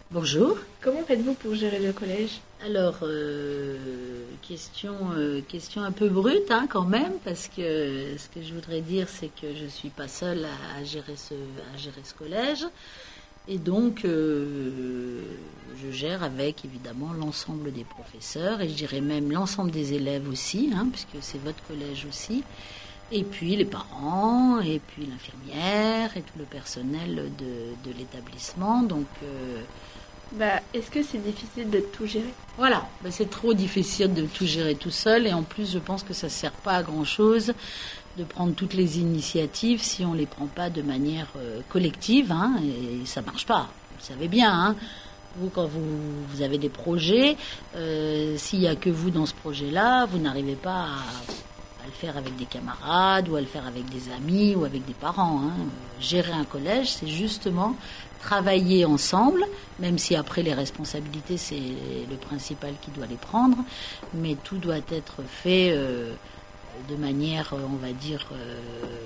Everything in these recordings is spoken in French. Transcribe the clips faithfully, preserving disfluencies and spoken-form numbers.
Bonjour. Comment faites-vous pour gérer le collège ? Alors, euh, question, euh, question un peu brute hein, quand même, parce que ce que je voudrais dire, c'est que je ne suis pas seule à, à, gérer ce, à gérer ce collège. Et donc, euh, je gère avec, évidemment, l'ensemble des professeurs, et je dirais même l'ensemble des élèves aussi, hein, puisque c'est votre collège aussi, et puis les parents, et puis l'infirmière, et tout le personnel de, de l'établissement. Donc... Euh, Bah, est-ce que c'est difficile de tout gérer ? Voilà, bah, c'est trop difficile de tout gérer tout seul et en plus je pense que ça ne sert pas à grand chose de prendre toutes les initiatives si on ne les prend pas de manière euh, collective hein, et ça ne marche pas, vous savez bien. Hein. Vous, quand vous, vous avez des projets, euh, s'il n'y a que vous dans ce projet-là, vous n'arrivez pas à, à le faire avec des camarades ou à le faire avec des amis ou avec des parents. Hein. Gérer un collège, c'est justement... travailler ensemble, même si après les responsabilités, c'est le principal qui doit les prendre, mais tout doit être fait euh, de manière, on va dire, euh,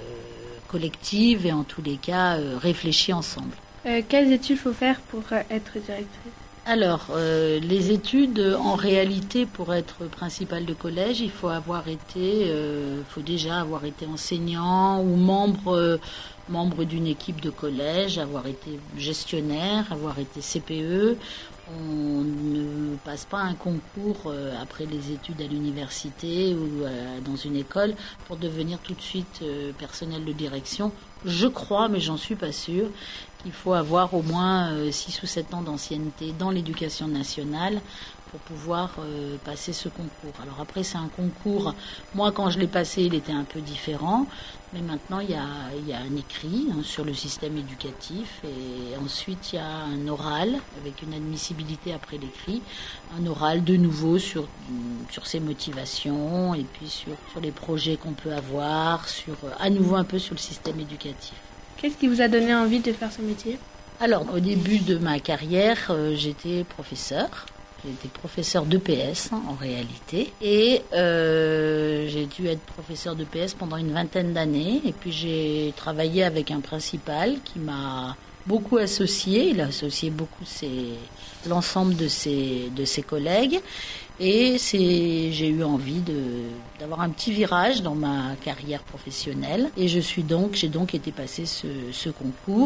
collective et en tous les cas, euh, réfléchie ensemble. Euh, quelles études faut faire pour euh, être directrice ? Alors, euh, les études, en réalité, pour être principal de collège, il faut avoir été, euh, faut déjà avoir été enseignant ou membre... Euh, membre d'une équipe de collège, avoir été gestionnaire, avoir été C P E. On ne passe pas un concours euh, après les études à l'université ou euh, dans une école pour devenir tout de suite euh, personnel de direction. Je crois, mais j'en suis pas sûre, qu'il faut avoir au moins euh, six ou sept ans d'ancienneté dans l'éducation nationale pour pouvoir euh, passer ce concours. Alors après, c'est un concours, moi quand je l'ai passé, il était un peu différent, mais maintenant il y a, il y a un écrit hein, sur le système éducatif et ensuite il y a un oral avec une admissibilité après l'écrit, un oral de nouveau sur, sur ses motivations et puis sur, sur les projets qu'on peut avoir, sur à nouveau un peu sur le système éducatif. Qu'est-ce qui vous a donné envie de faire ce métier ? Alors au début de ma carrière, euh, j'étais professeur. J'ai été professeur d'E P S hein, en réalité et euh, j'ai dû être professeur d'E P S pendant une vingtaine d'années et puis j'ai travaillé avec un principal qui m'a beaucoup associé, il a associé beaucoup ses, l'ensemble de ses, de ses collègues et c'est, j'ai eu envie de, d'avoir un petit virage dans ma carrière professionnelle et je suis donc, j'ai donc été passer ce, ce concours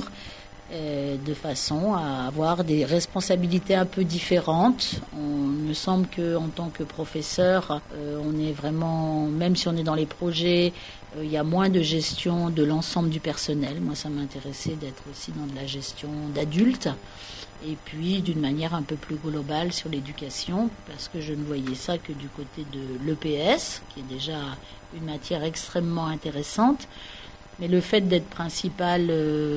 de façon à avoir des responsabilités un peu différentes. On me semble qu'en tant que professeur, euh, on est vraiment, même si on est dans les projets, euh, il y a moins de gestion de l'ensemble du personnel. Moi, ça m'intéressait d'être aussi dans de la gestion d'adultes et puis d'une manière un peu plus globale sur l'éducation, parce que je ne voyais ça que du côté de l'E P S, qui est déjà une matière extrêmement intéressante. Mais le fait d'être principal,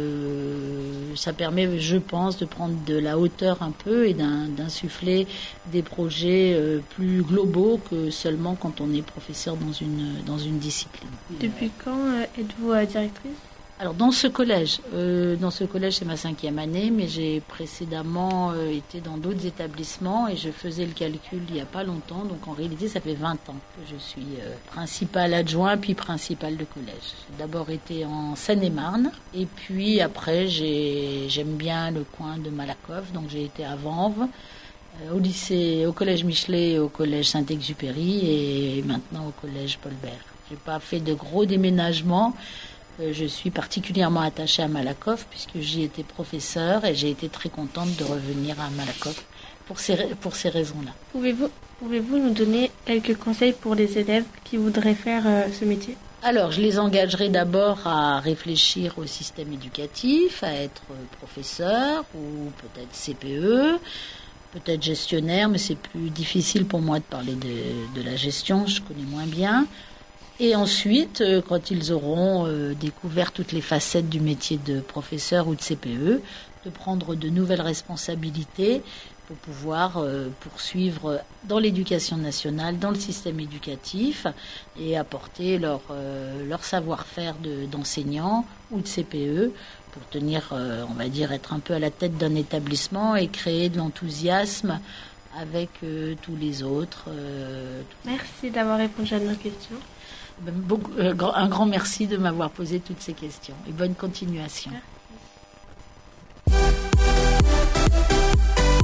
euh, ça permet, je pense, de prendre de la hauteur un peu et d'un, d'insuffler des projets euh, plus globaux que seulement quand on est professeur dans une, dans une discipline. Depuis quand euh, êtes-vous euh, directrice ? Alors dans ce collège, euh, dans ce collège c'est ma cinquième année, mais j'ai précédemment euh, été dans d'autres établissements et je faisais le calcul il n'y a pas longtemps, donc en réalité ça fait vingt ans que je suis euh, principal adjoint puis principal de collège. J'ai d'abord été en Seine-et-Marne et puis après j'ai, j'aime bien le coin de Malakoff, donc j'ai été à Vanves, euh, au lycée, au collège Michelet, au collège Saint-Exupéry et maintenant au collège Paul Bert. J'ai pas fait de gros déménagements. Je suis particulièrement attachée à Malakoff puisque j'y étais professeure et j'ai été très contente de revenir à Malakoff pour ces, pour ces raisons-là. Pouvez-vous, pouvez-vous nous donner quelques conseils pour les élèves qui voudraient faire euh, ce métier ? Alors, je les engagerai d'abord à réfléchir au système éducatif, à être professeur ou peut-être C P E, peut-être gestionnaire, mais c'est plus difficile pour moi de parler de, de la gestion, je connais moins bien. Et ensuite, quand ils auront euh, découvert toutes les facettes du métier de professeur ou de C P E, de prendre de nouvelles responsabilités pour pouvoir euh, poursuivre dans l'éducation nationale, dans le système éducatif et apporter leur, euh, leur savoir-faire de, d'enseignant ou de C P E pour tenir, euh, on va dire, être un peu à la tête d'un établissement et créer de l'enthousiasme avec euh, tous les autres. Euh, Merci d'avoir répondu à nos questions. Beaucoup, euh, un grand merci de m'avoir posé toutes ces questions et bonne continuation. Merci.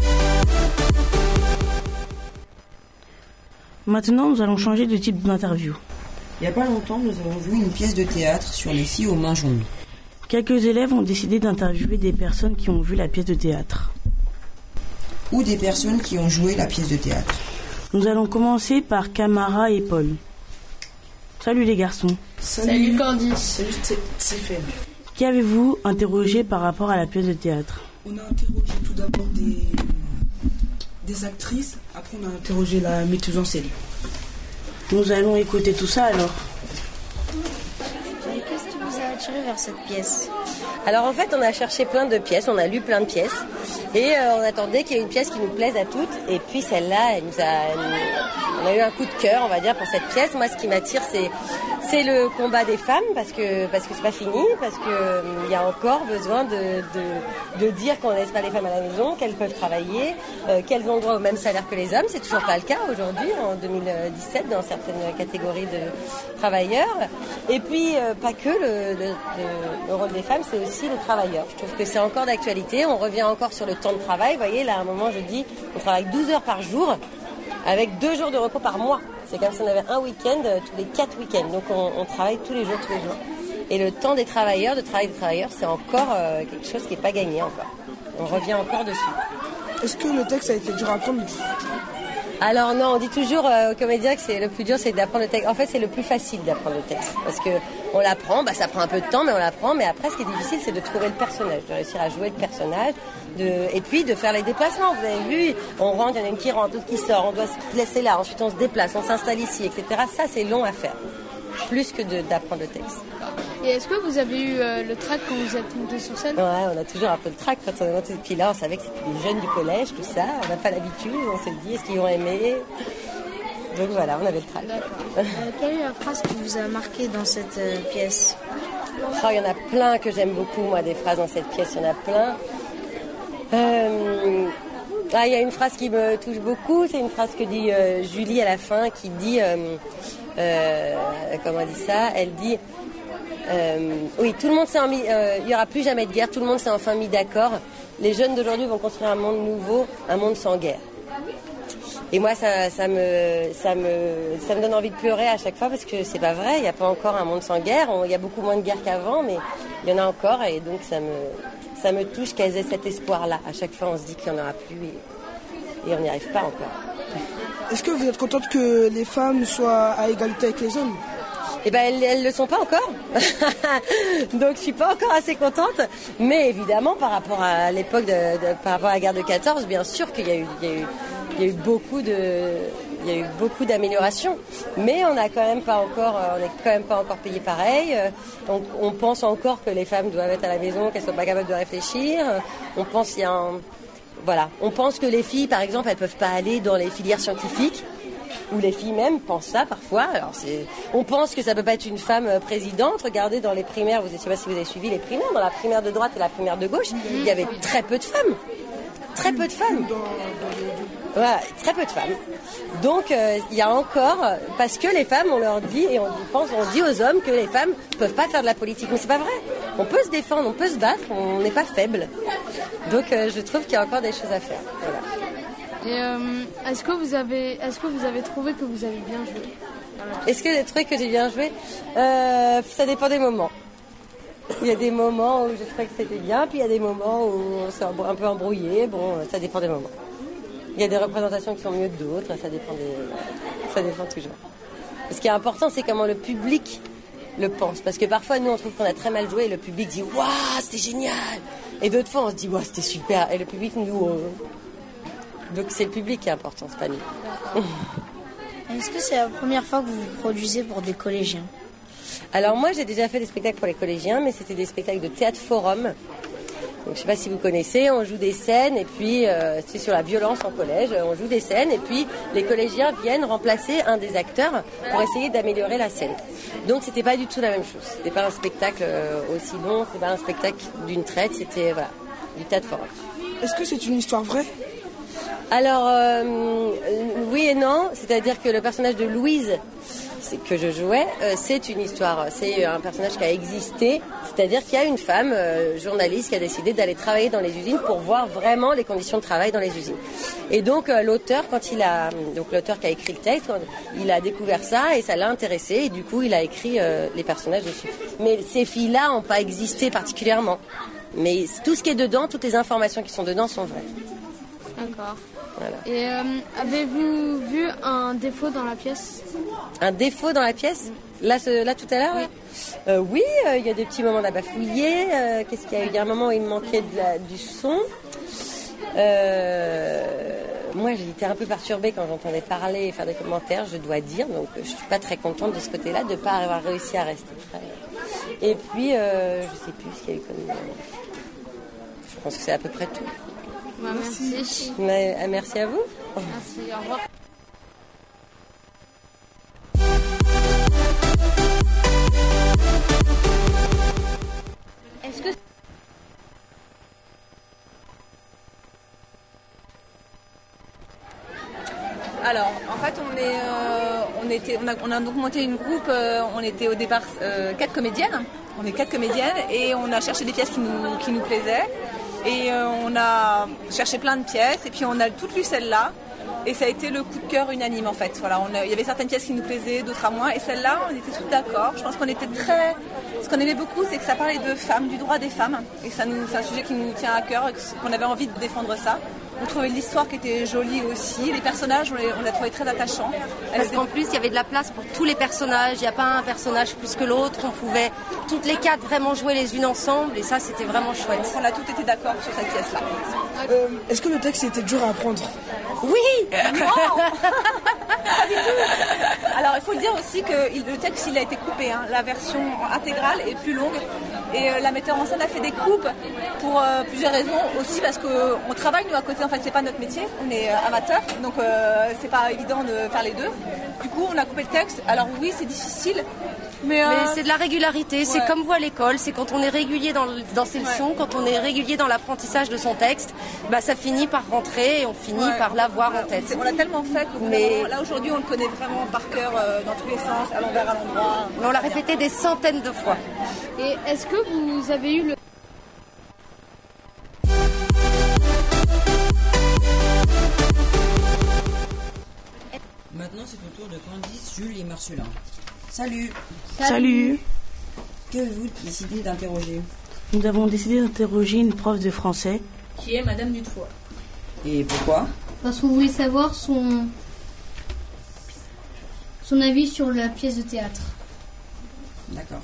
Maintenant, nous allons changer de type d'interview. Il n'y a pas longtemps, nous avons joué une pièce de théâtre sur les filles aux mains jaunes. Quelques élèves ont décidé d'interviewer des personnes qui ont vu la pièce de théâtre. Ou des personnes qui ont joué la pièce de théâtre. Nous allons commencer par Camara et Paul. Salut les garçons. Salut, Salut Candice. Salut Stéphane. Qui avez-vous interrogé par rapport à la pièce de théâtre? On a interrogé tout d'abord des, des actrices, après on a interrogé la metteuse en scène. Nous allons écouter tout ça alors. Qu'est-ce qui vous a attiré vers cette pièce? Alors en fait on a cherché plein de pièces, on a lu plein de pièces et euh, on attendait qu'il y ait une pièce qui nous plaise à toutes et puis celle-là, elle nous a, elle, on a eu un coup de cœur on va dire pour cette pièce. Moi ce qui m'attire c'est, c'est le combat des femmes parce que, parce que c'est pas fini, parce qu'il euh, y a encore besoin de, de, de dire qu'on ne laisse pas les femmes à la maison, qu'elles peuvent travailler, euh, qu'elles ont droit au même salaire que les hommes. C'est toujours pas le cas aujourd'hui en deux mille dix-sept dans certaines catégories de travailleurs. Et puis euh, pas que le, le, le, le rôle des femmes, c'est aussi le travailleur. Je trouve que c'est encore d'actualité. On revient encore sur le temps de travail. Vous voyez, là, à un moment, je dis, on travaille douze heures par jour avec deux jours de repos par mois. C'est comme si on avait un week-end euh, tous les quatre week-ends. Donc, on, on travaille tous les jours, tous les jours. Et le temps des travailleurs, de travail des travailleurs, c'est encore euh, quelque chose qui n'est pas gagné encore. On revient encore dessus. Est-ce que le texte a été dur à apprendre? Alors non, on dit toujours euh, aux comédiens que c'est le plus dur, c'est d'apprendre le texte. En fait, c'est le plus facile d'apprendre le texte. Parce que on l'apprend, bah, ça prend un peu de temps, mais on l'apprend. Mais après, ce qui est difficile, c'est de trouver le personnage, de réussir à jouer le personnage. De... Et puis, de faire les déplacements. Vous avez vu, on rentre, il y en a une qui rentre, l'autre qui sort. On doit se laisser là, ensuite on se déplace, on s'installe ici, et cetera. Ça, c'est long à faire. Plus que de, d'apprendre le texte. Et est-ce que vous avez eu euh, le trac quand vous êtes monté sur scène? Ouais, on a toujours un peu le trac quand on est monté. Puis là, on savait que c'était des jeunes du collège, tout ça. On n'a pas l'habitude, on se dit, est-ce qu'ils vont aimer? Donc voilà, on avait le trac. Euh, quelle est la phrase qui vous a marqué dans cette euh, pièce? Oh, il y en a plein que j'aime beaucoup, moi, des phrases dans cette pièce, il y en a plein. Euh... Ah, il y a une phrase qui me touche beaucoup, c'est une phrase que dit euh, Julie à la fin, qui dit, euh, euh, comment elle dit ça? Elle dit, euh, oui, tout le monde s'est mis, euh, il n'y aura plus jamais de guerre, tout le monde s'est enfin mis d'accord. Les jeunes d'aujourd'hui vont construire un monde nouveau, un monde sans guerre. Et moi, ça, ça, me, ça, me, ça me donne envie de pleurer à chaque fois parce que c'est pas vrai, il n'y a pas encore un monde sans guerre. Il y a beaucoup moins de guerres qu'avant, mais il y en a encore et donc ça me, ça me touche qu'elles aient cet espoir-là. À chaque fois, on se dit qu'il n'y en aura plus et, et on n'y arrive pas encore. Est-ce que vous êtes contente que les femmes soient à égalité avec les hommes? Eh ben, elles ne le sont pas encore. Donc, je suis pas encore assez contente. Mais évidemment, par rapport à l'époque, de, de, par rapport à la guerre de quatorze, bien sûr qu'il y a eu, il y a eu, il y a eu beaucoup de, il y a eu beaucoup d'améliorations. Mais on n'a quand même pas encore, on n'est quand même pas encore payé pareil. Donc, on pense encore que les femmes doivent être à la maison, qu'elles soient pas capables de réfléchir. On pense qu'il y a un, voilà, on pense que les filles, par exemple, elles peuvent pas aller dans les filières scientifiques. Ou les filles même pensent ça parfois. Alors c'est, on pense que ça peut pas être une femme présidente. Regardez dans les primaires, vous ne sais pas si vous avez suivi les primaires, dans la primaire de droite et la primaire de gauche, il y avait très peu de femmes. Très peu de femmes. Voilà, très peu de femmes. Donc euh, il y a encore, parce que les femmes, on leur dit, et on pense, on dit aux hommes que les femmes peuvent pas faire de la politique. Mais c'est pas vrai. On peut se défendre, on peut se battre, on n'est pas faible. Donc euh, je trouve qu'il y a encore des choses à faire. Voilà. Et euh, est-ce que vous avez, est-ce que vous avez trouvé que vous avez bien joué? Est-ce que j'ai trouvé que j'ai bien joué? euh, Ça dépend des moments. Il y a des moments où je trouvais que c'était bien, puis il y a des moments où on s'est un peu embrouillé. Bon, ça dépend des moments. Il y a des représentations qui sont mieux que d'autres. Ça dépend des, ça dépend toujours. Ce qui est important, c'est comment le public le pense. Parce que parfois, nous, on trouve qu'on a très mal joué et le public dit « Waouh, c'était génial !» Et d'autres fois, on se dit « Waouh, c'était super !» Et le public nous... Euh, Donc c'est le public qui est important, c'est pas nous. Est-ce que c'est la première fois que vous vous produisez pour des collégiens? Alors moi j'ai déjà fait des spectacles pour les collégiens, mais c'était des spectacles de théâtre forum. Donc je sais pas si vous connaissez, on joue des scènes et puis euh, c'est sur la violence en collège, on joue des scènes et puis les collégiens viennent remplacer un des acteurs pour essayer d'améliorer la scène. Donc c'était pas du tout la même chose. C'était pas un spectacle euh, aussi long, c'était pas un spectacle d'une traite, c'était voilà, du théâtre forum. Est-ce que c'est une histoire vraie? Alors, euh, oui et non, c'est-à-dire que le personnage de Louise, c'est, que je jouais, euh, c'est une histoire, c'est un personnage qui a existé, c'est-à-dire qu'il y a une femme euh, journaliste qui a décidé d'aller travailler dans les usines pour voir vraiment les conditions de travail dans les usines. Et donc euh, l'auteur, quand il a, donc l'auteur qui a écrit le texte, il a découvert ça et ça l'a intéressé et du coup il a écrit euh, les personnages dessus. Mais ces filles-là n'ont pas existé particulièrement. Mais tout ce qui est dedans, toutes les informations qui sont dedans sont vraies. D'accord. Voilà. Et euh, avez-vous vu un défaut dans la pièce? Un défaut dans la pièce? Là, ce, là tout à l'heure? Oui, euh, oui euh, il y a des petits moments d'abafouillé. Euh, qu'est-ce qu'il y a eu? Il y a un moment où il me manquait de la, du son. Euh, moi, j'ai été un peu perturbée quand j'entendais parler et faire des commentaires, je dois dire. Donc, je ne suis pas très contente de ce côté-là, de ne pas avoir réussi à rester très... Et puis, euh, je ne sais plus ce qu'il y a eu comme... Je pense que c'est à peu près tout. Bah, merci. Mais, merci à vous. Merci, au revoir. Est-ce que... Alors, en fait, on, est, euh, on, était, on, a, on a donc monté une groupe, euh, on était au départ euh, quatre comédiennes, on est quatre comédiennes et on a cherché des pièces qui nous, qui nous plaisaient et euh, on a cherché plein de pièces et puis on a toutes lu celle-là et ça a été le coup de cœur unanime en fait. Voilà, on a, il y avait certaines pièces qui nous plaisaient, d'autres à moins et celle-là, on était toutes d'accord. Je pense qu'on était très... Ce qu'on aimait beaucoup, c'est que ça parlait de femmes, du droit des femmes et que ça nous, c'est un sujet qui nous tient à cœur et qu'on avait envie de défendre ça. On trouvait l'histoire qui était jolie aussi. Les personnages, on les, on les a trouvés très attachants. Parce qu'en plus, il y avait de la place pour tous les personnages. Il n'y a pas un personnage plus que l'autre. On pouvait toutes les quatre vraiment jouer les unes ensemble. Et ça, c'était vraiment chouette. Donc, on a toutes été d'accord sur cette pièce-là. Euh, est-ce que le texte était dur à apprendre? Oui. Non. Pas du tout. Alors, il faut le dire aussi que le texte, il a été coupé. Hein. La version intégrale est plus longue. Et euh, la metteur en scène a fait des coupes pour euh, plusieurs raisons. Aussi parce qu'on travaille, nous, à côté. En fait, c'est pas notre métier. On est euh, amateurs. Donc, euh, c'est pas évident de faire les deux. Du coup, on a coupé le texte. Alors, oui, c'est difficile. Mais, euh... mais c'est de la régularité. Ouais. C'est comme vous à l'école. C'est quand on est régulier dans, dans ses leçons, ouais. Quand on est régulier dans l'apprentissage de son texte, bah, ça finit par rentrer et on finit ouais. par l'avoir en tête. On l'a tellement fait que mais... vraiment, là, aujourd'hui, on le connaît vraiment par cœur euh, dans tous les sens, à l'envers, à l'endroit. Mais on l'a répété des centaines de fois. Et est-ce que vous avez eu le... Maintenant, c'est au tour de Candice, Jules et Marcelin. Salut. Salut. Salut. Que avez-vous décidé d'interroger? Nous avons décidé d'interroger une prof de français. Qui est Madame Dutoit. Et pourquoi? Parce qu'on voulait savoir son... son avis sur la pièce de théâtre. D'accord.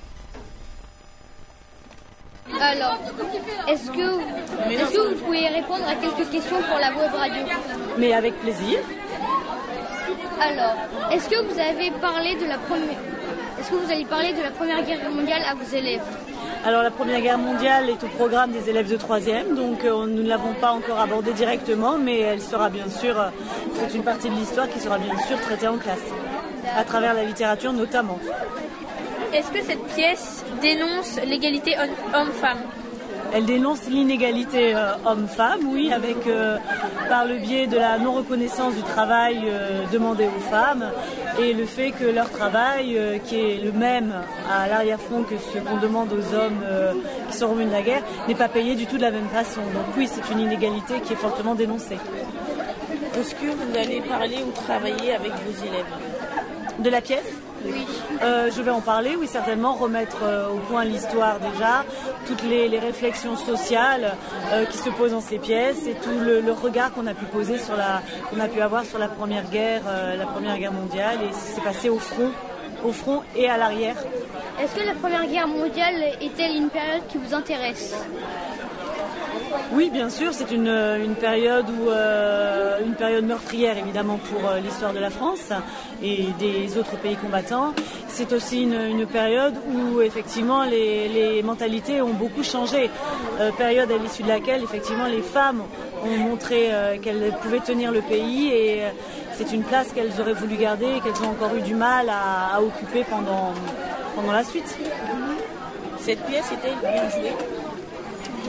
Alors, est-ce que, est-ce que vous pouvez répondre à quelques questions pour la web radio? Mais avec plaisir. Alors, est-ce que vous avez parlé de la première, est-ce que vous allez parler de la Première Guerre mondiale à vos élèves? Alors la Première Guerre mondiale est au programme des élèves de troisième, donc euh, nous ne l'avons pas encore abordée directement, mais elle sera bien sûr, euh, c'est une partie de l'histoire qui sera bien sûr traitée en classe, à travers la littérature notamment. Est-ce que cette pièce dénonce l'égalité homme-femme? Elle dénonce l'inégalité euh, homme-femme, oui, avec euh, par le biais de la non-reconnaissance du travail euh, demandé aux femmes et le fait que leur travail, euh, qui est le même à l'arrière-front que ce qu'on demande aux hommes euh, qui sont revenus de la guerre, n'est pas payé du tout de la même façon. Donc oui, c'est une inégalité qui est fortement dénoncée. Est-ce que vous allez parler ou travailler avec vos élèves? De la pièce? Oui. Euh, je vais en parler, oui, certainement, remettre euh, au point l'histoire déjà, toutes les, les réflexions sociales euh, qui se posent dans ces pièces et tout le, le regard qu'on a pu poser sur la, qu'on a pu avoir sur la Première Guerre, euh, la Première Guerre mondiale et ce qui s'est passé au front, au front et à l'arrière. Est-ce que la Première Guerre mondiale est-elle une période qui vous intéresse? Oui, bien sûr, c'est une, une période où euh, une période meurtrière évidemment pour euh, l'histoire de la France et des autres pays combattants. C'est aussi une, une période où effectivement les, les mentalités ont beaucoup changé. Euh, période à l'issue de laquelle effectivement les femmes ont montré euh, qu'elles pouvaient tenir le pays et euh, c'est une place qu'elles auraient voulu garder et qu'elles ont encore eu du mal à, à occuper pendant, pendant la suite. Cette pièce était bien jouée?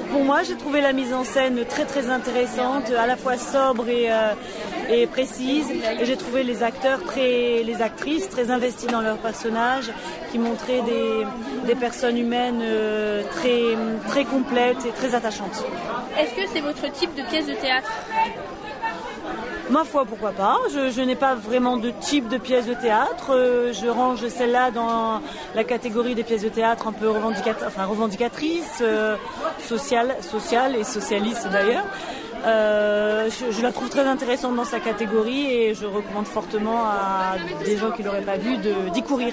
pour moi, j'ai trouvé la mise en scène très très intéressante, à la fois sobre et, euh, et précise. Et j'ai trouvé les acteurs, très, les actrices très investies dans leurs personnages, qui montraient des, des personnes humaines euh, très, très complètes et très attachantes. Est-ce que c'est votre type de pièce de théâtre ? Ma foi, pourquoi pas. Je, je n'ai pas vraiment de type de pièce de théâtre. Euh, je range celle-là dans la catégorie des pièces de théâtre un peu revendicat- enfin, revendicatrices, euh, sociales, sociales et socialistes d'ailleurs. Euh, je, je la trouve très intéressante dans sa catégorie et je recommande fortement à des gens qui ne l'auraient pas vue de, d'y courir.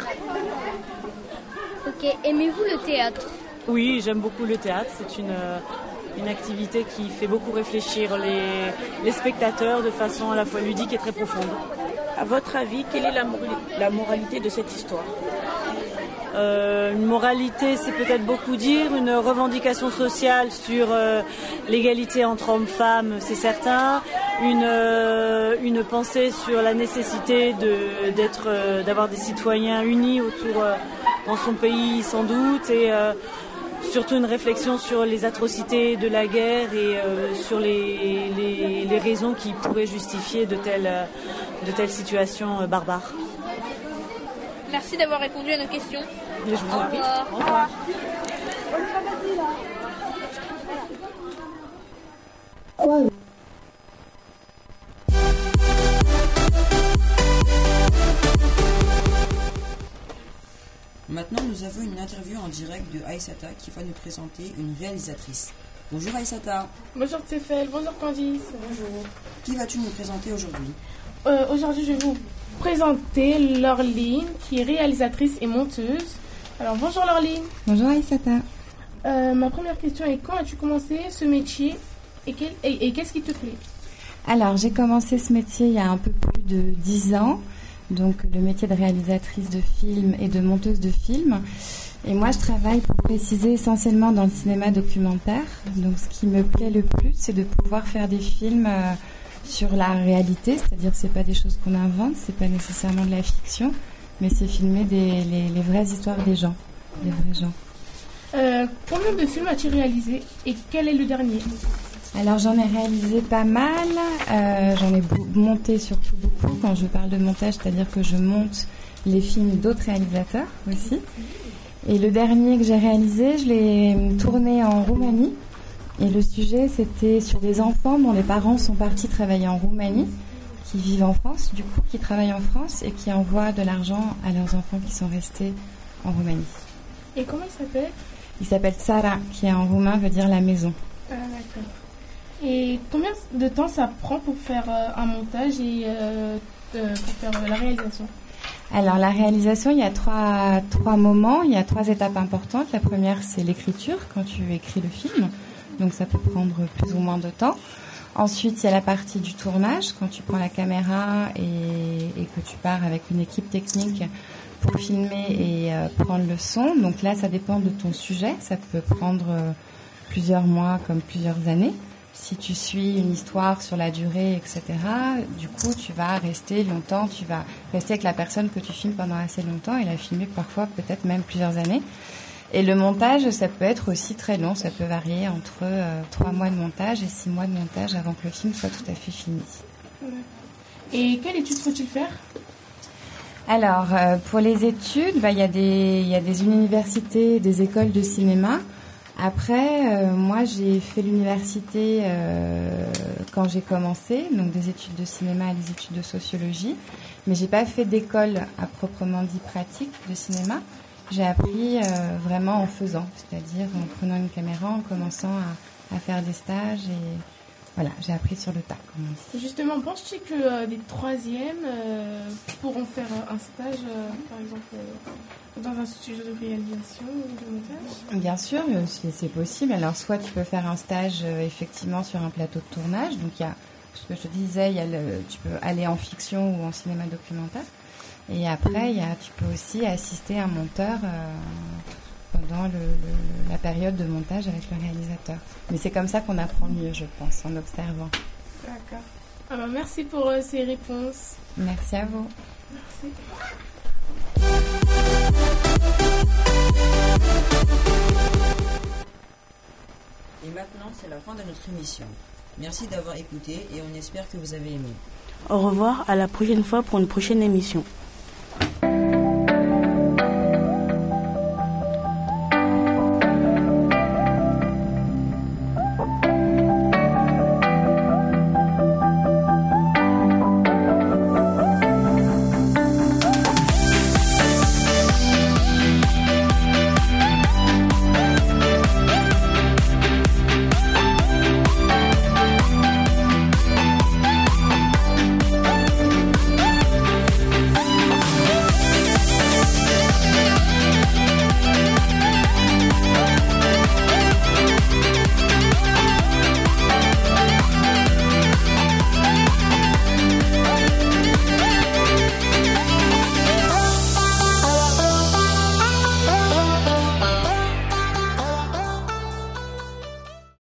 Ok, aimez-vous le théâtre ? Oui, j'aime beaucoup le théâtre. C'est une... Euh, une activité qui fait beaucoup réfléchir les, les spectateurs de façon à la fois ludique et très profonde. À votre avis, quelle est la, la moralité de cette histoire ? euh, Une moralité, c'est peut-être beaucoup dire. Une revendication sociale sur euh, l'égalité entre hommes-femmes, c'est certain. Une, euh, une pensée sur la nécessité de, d'être, euh, d'avoir des citoyens unis autour euh, dans son pays, sans doute. Et euh, surtout une réflexion sur les atrocités de la guerre et euh, sur les, les, les raisons qui pourraient justifier de telles, de telles situations euh, barbares. Merci d'avoir répondu à nos questions. Je vous en prie. Au revoir. Au revoir. Quoi ? Maintenant, nous avons une interview en direct de Aïssata qui va nous présenter une réalisatrice. Bonjour Aïssata. Bonjour Tséfel, bonjour Candice. Bonjour. Qui vas-tu nous présenter aujourd'hui ? euh, Aujourd'hui, je vais vous présenter Laureline, qui est réalisatrice et monteuse. Alors, bonjour Laureline. Bonjour Aïssata. Euh, ma première question est, quand as-tu commencé ce métier et, quel, et, et qu'est-ce qui te plaît ? Alors, j'ai commencé ce métier il y a un peu plus de dix ans. Donc le métier de réalisatrice de films et de monteuse de films. Et moi, je travaille, pour préciser, essentiellement dans le cinéma documentaire. Donc ce qui me plaît le plus, c'est de pouvoir faire des films euh, sur la réalité, c'est-à-dire que c'est pas des choses qu'on invente, c'est pas nécessairement de la fiction, mais c'est filmer des, les, les vraies histoires des gens, des vrais gens. Euh, combien de films as-tu réalisé et quel est le dernier ? Alors j'en ai réalisé pas mal, euh, j'en ai bo- monté surtout beaucoup. Quand je parle de montage, c'est-à-dire que je monte les films d'autres réalisateurs aussi. Et le dernier que j'ai réalisé, je l'ai tourné en Roumanie. Et le sujet, c'était sur des enfants dont les parents sont partis travailler en Roumanie, qui vivent en France, du coup, qui travaillent en France et qui envoient de l'argent à leurs enfants qui sont restés en Roumanie. Et comment il s'appelle ? Il s'appelle Tsara, qui en roumain veut dire la maison. Ah d'accord. Et combien de temps ça prend pour faire euh, un montage et euh, euh, pour faire euh, la réalisation ? Alors la réalisation, il y a trois, trois moments, il y a trois étapes importantes. La première, c'est l'écriture, quand tu écris le film. Donc ça peut prendre plus ou moins de temps. Ensuite, il y a la partie du tournage, quand tu prends la caméra et, et que tu pars avec une équipe technique pour filmer et euh, prendre le son. Donc là, ça dépend de ton sujet. Ça peut prendre euh, plusieurs mois comme plusieurs années. Si tu suis une histoire sur la durée, et cetera, du coup, tu vas rester longtemps, tu vas rester avec la personne que tu filmes pendant assez longtemps et la filmer parfois peut-être même plusieurs années. Et le montage, ça peut être aussi très long, ça peut varier entre euh, trois mois de montage et six mois de montage avant que le film soit tout à fait fini. Et quelle étude faut-il faire ? Alors, euh, pour les études, bah, y a des, y a des universités, des écoles de cinéma. Après, euh, moi, j'ai fait l'université euh, quand j'ai commencé, donc des études de cinéma et des études de sociologie, mais j'ai pas fait d'école à proprement dit pratique de cinéma. J'ai appris euh, vraiment en faisant, c'est-à-dire en prenant une caméra, en commençant à, à faire des stages et voilà, j'ai appris sur le tas, comme on dit. Justement, penses-tu que euh, des troisièmes euh, pourront faire euh, un stage, euh, par exemple, euh, dans un studio de réalisation ou de montage ? Bien sûr, c'est, c'est possible. Alors, soit tu peux faire un stage euh, effectivement sur un plateau de tournage. Donc, il y a, ce que je te disais, il y a le, tu peux aller en fiction ou en cinéma documentaire. Et après, il y a, tu peux aussi assister un monteur euh, pendant le, le, la période de montage avec le réalisateur. Mais c'est comme ça qu'on apprend mieux, je pense, en observant. D'accord. Ah bah merci pour euh, ces réponses. Merci à vous. Merci. Et maintenant, c'est la fin de notre émission. Merci d'avoir écouté et on espère que vous avez aimé. Au revoir, à la prochaine fois pour une prochaine émission.